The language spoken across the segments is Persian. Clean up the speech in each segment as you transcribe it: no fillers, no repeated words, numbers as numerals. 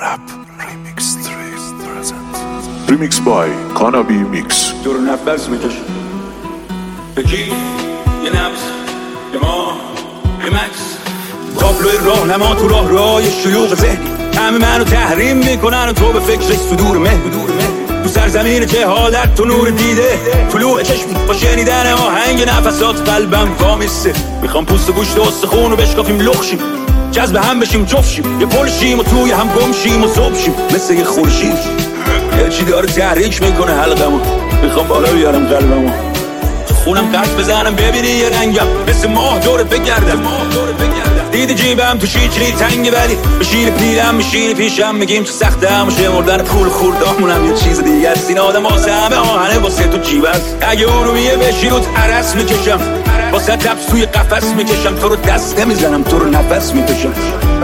Rap Remix 3 present Remix by Kanabi Mix دور نفس میکش بگی یه نفس یه ما ریمکس تابلوی راهنما تو راه شیوخ ذهنی همه منو تحریم میکنن و تو به فکرش صدور مه تو سرزمین جهالت تو نور دیده طلوع چشم با شنیدن آهنگ نفسات قلبم وامیسته میخوام پوست و گوشت و استخون رو بشکافیم لخشیم جذب هم بشیم جفشیم یه پلشیم و توی هم گمشیم و صبحشیم مثل یه خورشید یه چی داره تحریک میکنه حلقمو میخوام بالا بیارم قلبمو خونم قرد بزنم ببینی یه رنگم مثل ماه دورت بگردم دیدی جیبم تو شیچری تنگه ولی بشین پیرم میشین پیشم میگیم تو سختم و شمردن پول خوردامونم یه چیز دیگه است این آدم واسه همه آهنه واسه تو جیب است اگه اونو میه بشی رو عرس میکشم واسه تبس توی قفس میکشم تو رو دست نمیزنم تو رو نفس میکشم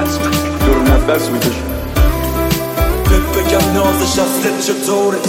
بگم نازش از دل چطوره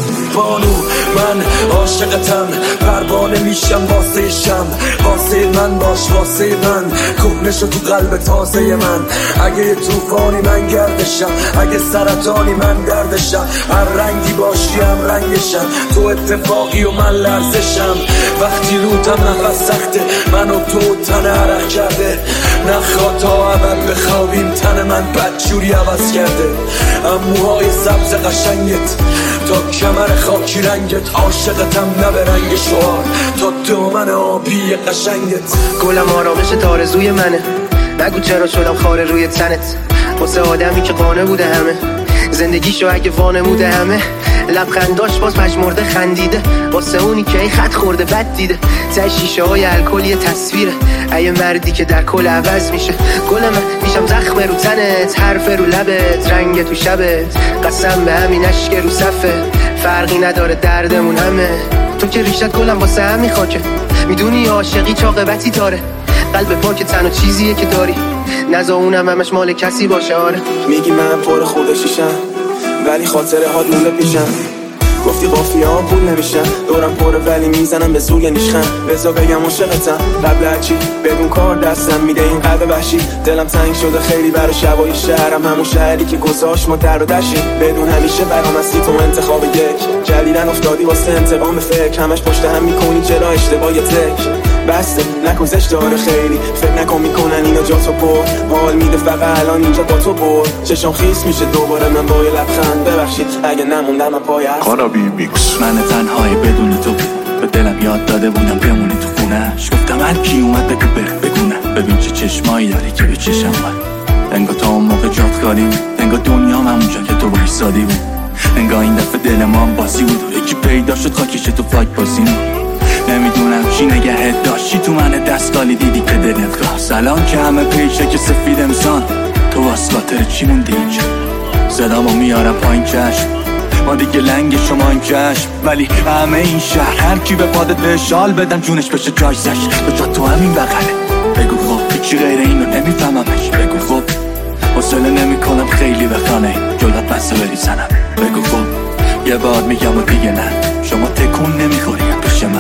بانو من عاشقتم پروانه میشم واسه شم واسه من باش واسه من کهنه شو تو قلب تازه من اگه یه توفانی من گردشم اگه سرطانی من دردشم هر رنگی باشی هم رنگشم تو اتفاقی و من لرزشم وقتی روتم نفس سخته من و تو تن عرق کرده نخواه تا ابد بخوابیم تن من بدجوری عوض کرده اموهای سبز قشنگت تا کمر خاکی رنگت عاشقتم نه به رنگ شعار تا دامن آبی قشنگت گلم آرامش تارزوی منه نگو چرا شدم خاره روی تنت واسه آدمی که قانه بوده همه زندگیشو اگه وانموده همه لبخنداش باز پژمرده خندیده واسه اونی که ای خط خورده بد دیده ته شیشه های الکلی تصویره ای مردی که در کل عوض میشه گل من میشم زخم رو تنت حرف رو لبت رنگ تو شبت قسم به همین اشک رو صفه فرقی نداره دردمون همه تو که ریشت گلم واسه همین خاکه میدونی عاشقی چاقبتی تاره قلب پاک تنها چیزیه که داری نزا اونم همش مال کسی باشه آره میگی من پر خودشیشم ولی خاطره هات مونده پیشم گفتی قافیه ها پول نمیشن دورم پره ولی میزنم به سوی نیشخم بزا بگم عاشقتم قبل هرچی بدون کار دستم میده این قلب وحشی دلم تنگ شده خیلی برای شبای شهرم همون شهری که گذاشت ما در و دشیم بدون همیشه برام هستی تو انتخاب یک جلیدن افتادی واسه انتقام به فکر همش پشت هم میکنی چرا اشتباه تک بسته نکن زشت داره خیلی فکر نکن میکنن اینا جا تو پر حال میده فقط الان اینجا با تو برد چشم خیس میشه دوباره من با یه لبخند ببخشید اگه نموندم من پای Kanabi Mix من تنهایی بدون تو به دلم یاد داده بودم بمونی تو خونهش گفتم هر کی اومد بگو بگونه ببین چه چشمایی داری که به چشم من انگار تا اون موقع جات خالی بود انگار دنیام همونجا که تو وایسادی بود انگار این دفعه دل ما هم باسی بود و یکی پیدا شد خاکش تو فاک بازی نمیدونم چی نگهت داشتی تو من دستگالی دیدی که دلت خواست الان که همه پیشه که سفید امسان تو واسه چی موندی اینجا صدامو میارم پایین چشم ما دیگه لنگ شما این چشم ولی همه این شهر هر کی به پادت به شال بدم جونش بشه جایزش به جا تو همین بغله بگو خب هیچی غیر اینو نمیفهممش بگو خب حوصله نمیکنم خیلی بخانه جلوت بسته بری زنم بگو خب یه بار میگم و دیگه نه شما تکون نمیخوری پیش من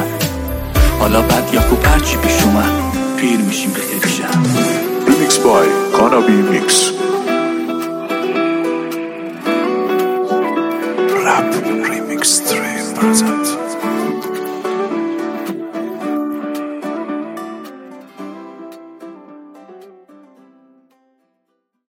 حالا بد یا خوب هرچی پیش اومد پیر میشیم به خیلی شم Remix by Kanabi Mix Rap Remix 3 present